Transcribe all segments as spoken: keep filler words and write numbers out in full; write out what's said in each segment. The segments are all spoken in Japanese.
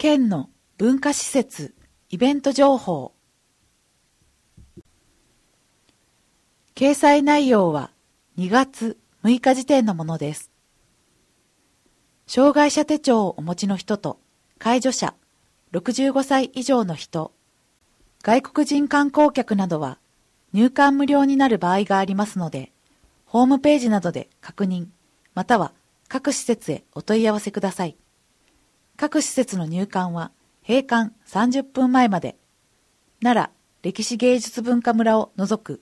県の文化施設イベント情報。掲載内容はにがつむいか時点のものです。障害者手帳をお持ちの人と介助者、ろくじゅうごさい以上の人、外国人観光客などは入館無料になる場合がありますので、ホームページなどで確認、または各施設へお問い合わせください。各施設の入館は閉館さんじゅっぷんまえまで。奈良歴史芸術文化村を除く。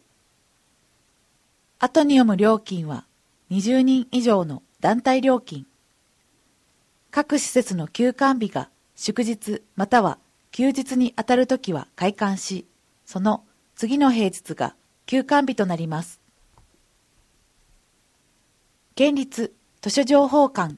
後に読む料金はにじゅうにん以上の団体料金。各施設の休館日が祝日または休日にあたるときは開館し、その次の平日が休館日となります。県立図書情報館。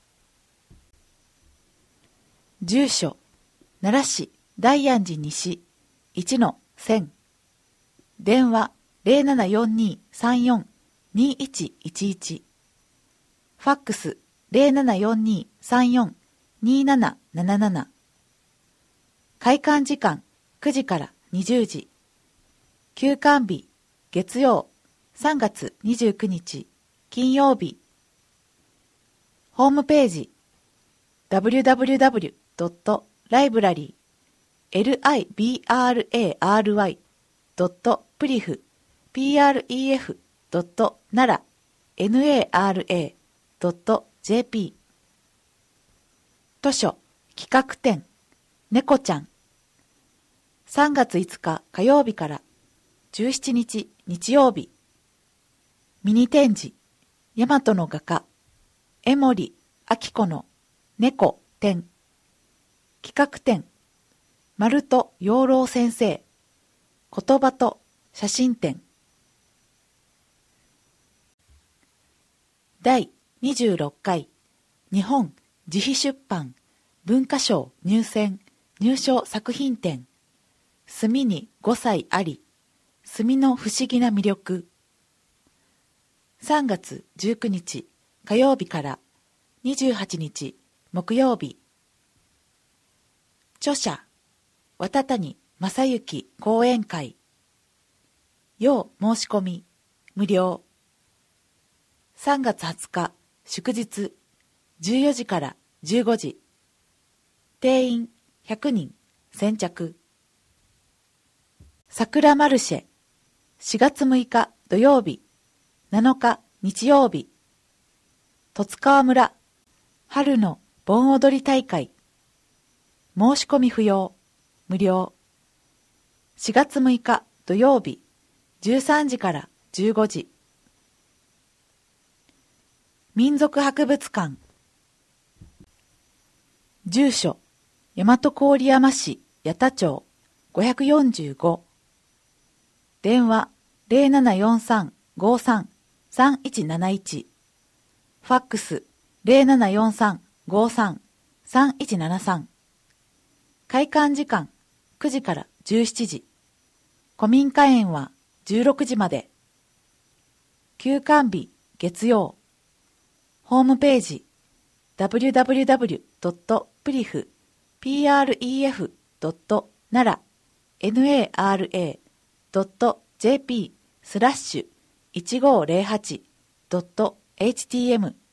住所、奈良市大安寺西 いちのせん。電話 ゼロななよんにーさんよんにいちいちいち。ファックス ゼロななよんにーさんよんになななななな。開館時間くじからにじゅうじ。休館日月曜さんがつにじゅうくにち金曜日。ホームページ ダブリュダブリュダブリュドットライブラリー エルアイビーアールエーアールワイ ドットプリフ ピーアールイーエフ ドットナラ エヌエーアールエー ドットジェーピー 図書企画展猫ちゃんさんがついつか火曜日からじゅうしちにち日曜日。ミニ展示大和の画家江森明子の猫展企画展丸戸養老先生言葉と写真展。だいにじゅうろっかい日本自費出版文化賞入選入賞作品展墨にごさいあり墨の不思議な魅力。さんがつじゅうくにち火曜日からにじゅうはちにち木曜日。著者綿谷正幸講演会。要申し込み無料。さんがつはつか祝日じゅうよじからじゅうごじ。定員ひゃくにん先着。桜マルシェしがつむいか土曜日なのか日曜日。十津川村春の盆踊り大会。申し込み不要無料。しがつむいか土曜日じゅうさんじからじゅうごじ。民族博物館。住所大和郡山市八田町ごひゃくよんじゅうご。電話 ゼロななよんさんごさんさんいちなないち。ファックス ゼロななよんさんごさんさんいちななさん。開館時間くじからじゅうしちじ。古民家園はじゅうろくじまで。休館日月曜。ホームページ ダブリュダブリュダブリュドットプリフ ピーアールイーエフ ドットナラ エヌエーアールエー ドットジェーピー スラッシュいちごーぜろはち ドットエイチティーエム。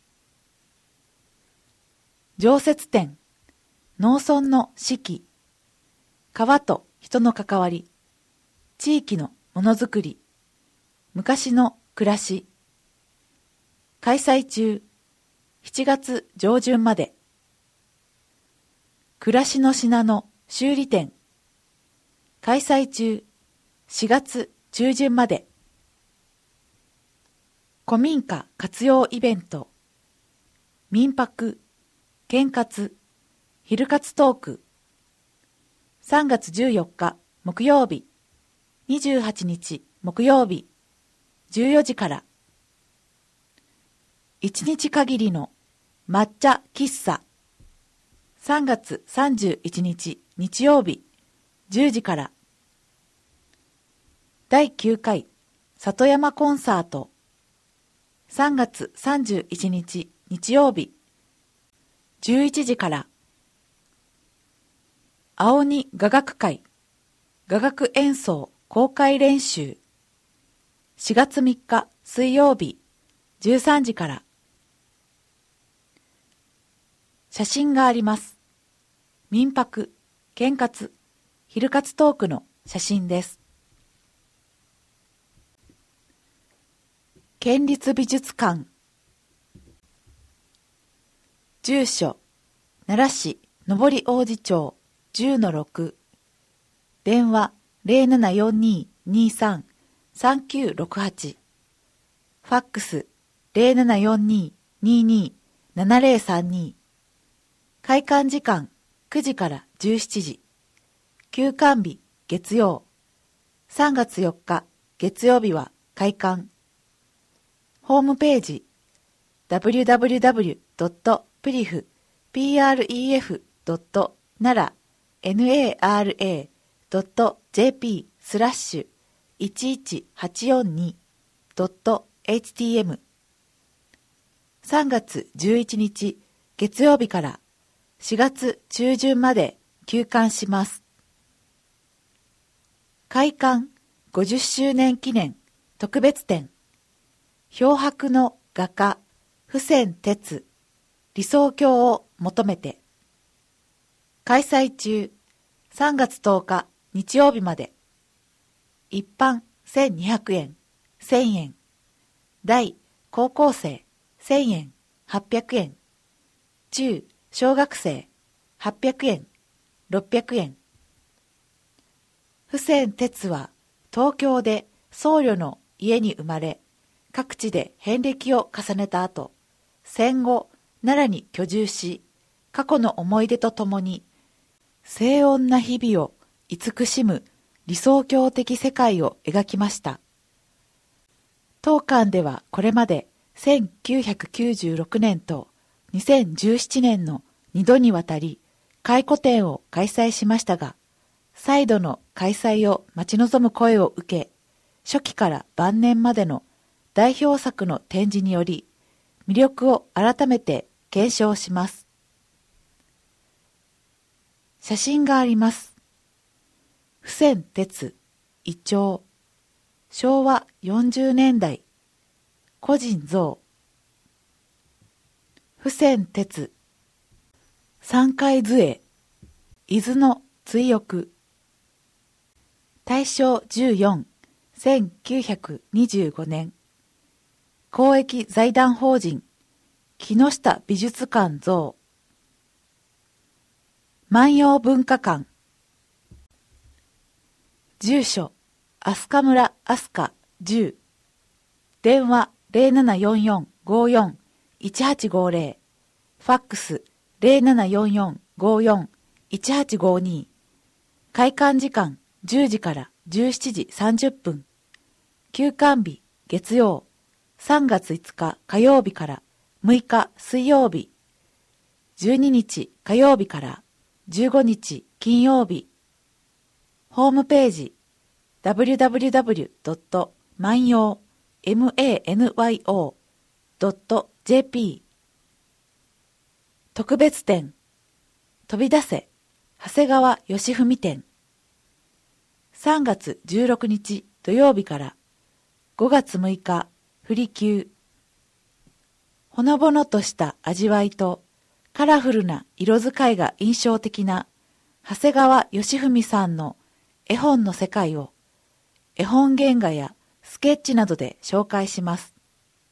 常設展農村の四季川と人の関わり地域のものづくり昔の暮らし。開催中しちがつじょうじゅんまで。暮らしの品の修理展開催中しがつちゅうじゅんまで。古民家活用イベント民泊兼活昼活トークさんがつじゅうよっか木曜日にじゅうはちにち木曜日じゅうよじから。いちにち限りの抹茶喫茶さんがつさんじゅういちにち日曜日じゅうじから。だいきゅうかい里山コンサートさんがつさんじゅういちにち日曜日じゅういちじから。 青鬼雅楽会雅楽演奏公開練習しがつみっか水曜日じゅうさんじから。写真があります。民泊、兼活、昼活トークの写真です。県立美術館。住所、奈良市上り王子町 じゅうのろく。電話 ゼロななよんにーにーさんさんきゅうろくはち。ファックス ゼロななよんにーにーにーななゼロさんに。開館時間くじからじゅうしちじ。休館日月曜。さんがつよっか月曜日は開館。ホームページ ダブリューダブリューダブリュードットプリフ プレフ ドットナラ ドットジェーピー スラッシュいちいちはちよんにドットエイチティーエム。さんがつじゅういちにち月曜日からしがつ中旬まで休館します。開館ごじゅっしゅうねん記念特別展漂白の画家付箋哲理想郷を求めて開催中さんがつとおか日曜日まで。一般せんにひゃくえんせんえん大高校生せんえんはっぴゃくえん中小学生はっぴゃくえんろっぴゃくえん。付箋哲は東京で僧侶の家に生まれ各地で遍歴を重ねた後、戦後奈良に居住し過去の思い出とともに静穏な日々を慈しむ理想郷的世界を描きました。当館ではこれまでせんきゅうひゃくきゅうじゅうろくねんとにせんじゅうななねんのにどにわたり回顧展を開催しましたが、再度の開催を待ち望む声を受け、初期から晩年までの代表作の展示により魅力を改めて検証します。写真があります。付箋哲、イチョウ、しょうわよんじゅうねんだい、個人像。付箋哲、三回図会、伊豆の追憶。大正じゅうよん、せんきゅうひゃくにじゅうごねん。公益財団法人、木下美術館像。万葉文化館。住所、飛鳥村飛鳥じゅう。電話 ゼロななよんよんごよんいちはちごゼロ。ファックス ゼロななよんよんごよんいちはちごに。開館時間じゅうじからじゅうしちじさんじゅっぷん。休館日月曜。さんがついつか火曜日からむいか水曜日。じゅうににち火曜日からじゅうごにち金曜日。ホームページ ダブリューダブリューダブリュードット万葉 ドットジェーピー。特別展飛び出せ長谷川義文展。さんがつじゅうろくにち土曜日からごがつむいか振り休。ほのぼのとした味わいとカラフルな色使いが印象的な長谷川義文さんの絵本の世界を絵本原画やスケッチなどで紹介します。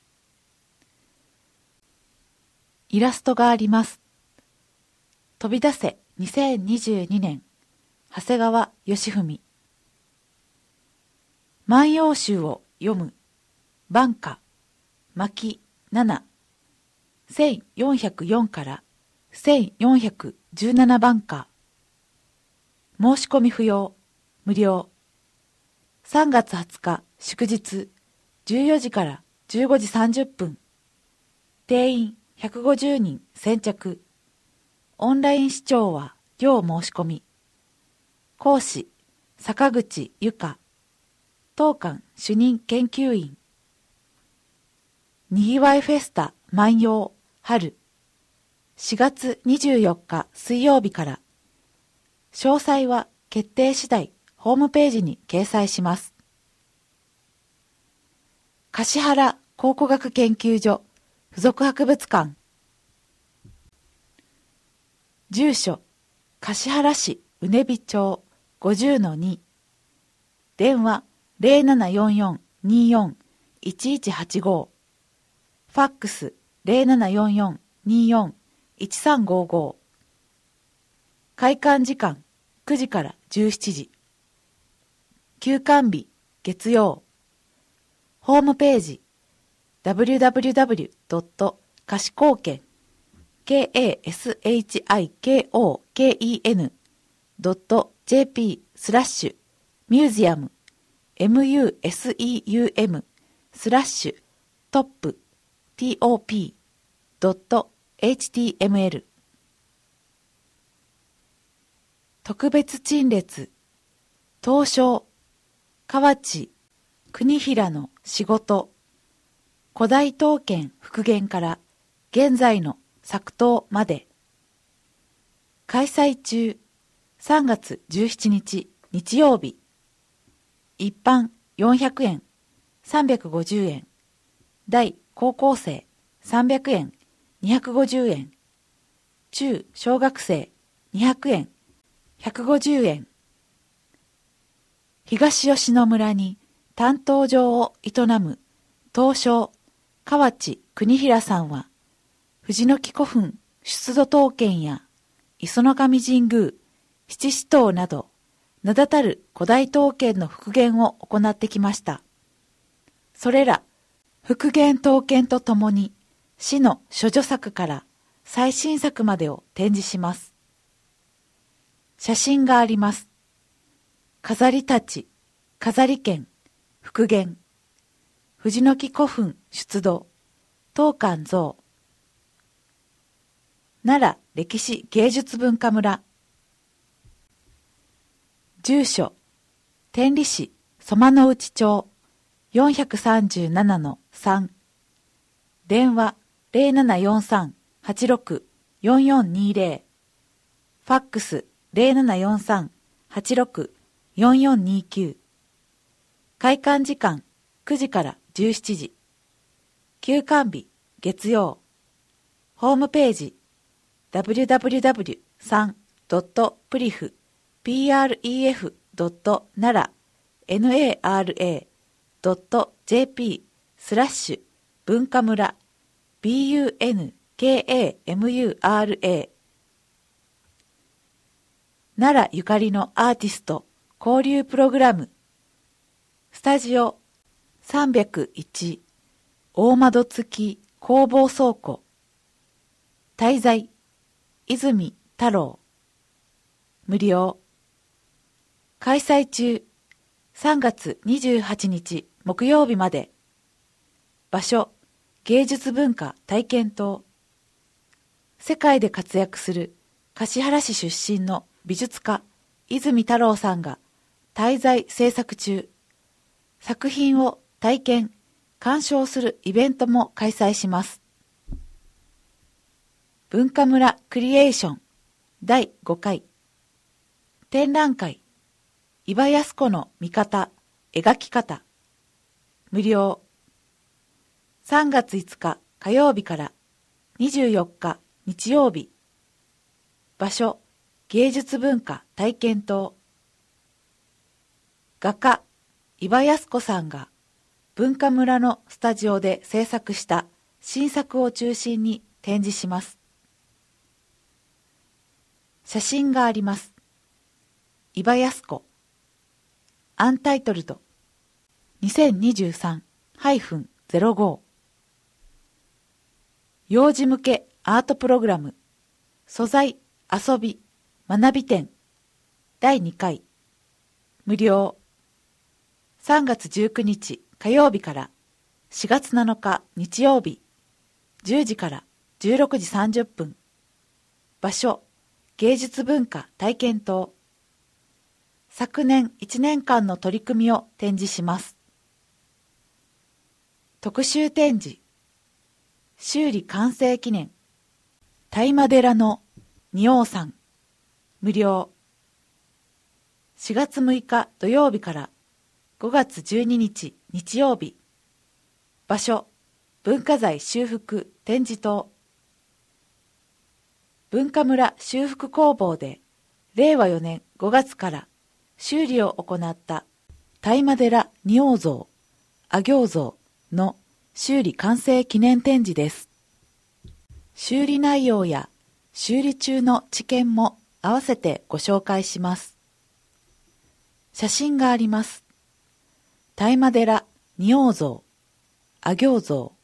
イラストがあります。飛び出せにせんにじゅうにねん長谷川義文。万葉集を読む晩夏巻なな。せんよんひゃくよんからせんよんひゃくじゅうななばんか。申し込み不要、無料。さんがつはつか祝日じゅうよじからじゅうごじさんじゅっぷん。定員ひゃくごじゅうにん先着。オンライン視聴は要申し込み。講師坂口由香。当館主任研究員。にぎわいフェスタ万葉春しがつにじゅうよっか水曜日から詳細は決定次第ホームページに掲載します。橿原考古学研究所附属博物館。住所、橿原市うねび町 ごじゅうのに。電話 ゼロななよんよん にーよん いちいちはちご。ファックス ゼロななよんよん にーよん いちさんごご。開館時間くじからじゅうしちじ。休館日月曜。ホームページ ダブリューダブリューダブリュードットかしこうけん ケーエーエスエイチアイケーオーケーイーエヌ ドット ジェーピー スラッシュミュージアム ミュージアム スラッシュトップ トップ ドット エイチティーエムエル。 特別陳列東証河内国平の仕事古代刀剣復元から現在の作刀まで。開催中さんがつじゅうしちにち日曜日。一般よんひゃくえんさんびゃくごじゅうえん、大高校生さんびゃくえんにひゃくごじゅうえん、中小学生にひゃくえんひゃくごじゅうえん。東吉野村に担当場を営む東証河内国平さんは、藤の木古墳出土刀剣や磯の神神宮七支刀など名だたる古代刀剣の復元を行ってきました。それら復元刀剣とともに市の処女作から最新作までを展示します。写真があります。飾りたち、飾り剣、復元、藤の木古墳出土、刀剣像。奈良歴史芸術文化村。住所、天理市曽間の内町 よんさんななのさん。電話 ゼロななよんさん はちろく よんよんにゼロ。ファックス ゼロななよんさん はちろく よんよんにきゅう。開館時間くじからじゅうしちじ。休館日月曜。ホームページ ダブリューダブリューダブリューさん ドット プリフ ピーアールイーエフ ドット ナラ ナラ ドット ジェーピー スラッシュ文化村 ビーユーエヌケーエーエムユーアールエー。 奈良ゆかりのアーティスト交流プログラム。スタジオさんびゃくいち大窓付き工房倉庫。滞在泉太郎。無料。開催中さんがつにじゅうはちにち木曜日まで。場所芸術文化体験棟。世界で活躍する橿原市出身の美術家泉太郎さんが滞在制作中。作品を体験鑑賞するイベントも開催します。文化村クリエーションだいごかい。展覧会伊庭靖子の見方描き方。無料。さんがついつか火曜日からにじゅうよっか日曜日。場所芸術文化体験棟。画家伊庭靖子さんが文化村のスタジオで制作した新作を中心に展示します。写真があります。伊庭靖子。アンタイトルド にせんにじゅうさん ゼロご。幼児向けアートプログラム素材遊び学び展だいにかい。無料。さんがつじゅうくにち火曜日からしがつなのか日曜日じゅうじからじゅうろくじさんじゅっぷん。場所芸術文化体験棟。昨年いちねんかんの取り組みを展示します。特集展示修理完成記念大麻寺の仁王さん。無料。 しがつむいか土曜日からごがつじゅうににち日曜日。場所、文化財修復展示棟。文化村修復工房でれいわよねんごがつから修理を行った當麻寺仁王像、阿行像の修理完成記念展示です。修理内容や修理中の知見も合わせてご紹介します。写真があります。當麻寺仁王像、阿行像、